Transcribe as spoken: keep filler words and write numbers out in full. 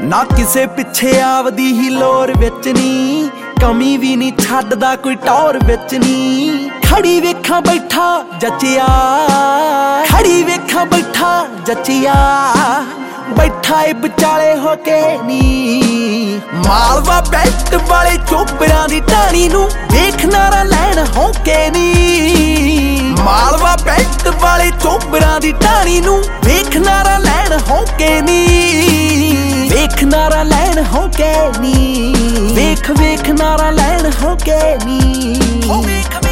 ਨਾ ਕਿਸੇ ਪਿੱਛੇ ਆਪਦੀ ਹੀ ਲੋਰ ਵਿੱਚ ਨੀ, ਕਮੀ ਵੀ ਨਹੀਂ ਛੱਡਦਾ ਕੋਈ ਟੌਰ ਵਿੱਚ ਨੀ। ਖੜੀ ਵੇਖਾਂ ਬੈਠਾ ਜੱਚਿਆ, ਖੜੀ ਵੇਖਾਂ ਬੈਠਾ ਜੱਚਿਆ, ਬੈਠਾ ਏ ਵਿਚਾਲੇ ਹੋ ਕੇ ਨੀ। ਮਾਲਵਾ ਬੈਲਟ ਵਾਲੇ ਚੋਬਰਾਂ ਦੀ ਟਾਣੀ ਨੂੰ ਵੇਖ ਨਾਰਾ ਲੈਣ ਹੋਕੇ ਨੀ। ਮਾਲਵਾ ਬੈਲਟ ਵਾਲੇ ਚੋਬਰਾਂ ਦੀ ਟਾਣੀ ਨੂੰ ਵੇਖ ਨਾਰਾ ਲੈਣ ਹੋਕੇ ਨੀ। ਵੇਖ ਨਾਰਾ ਲੈਣ ਹੋਕੇ ਨੀ, ਵੇਖ ਵੇਖ ਨਾਰਾ ਲੈਣ ਹੋਕੇ ਨੀ।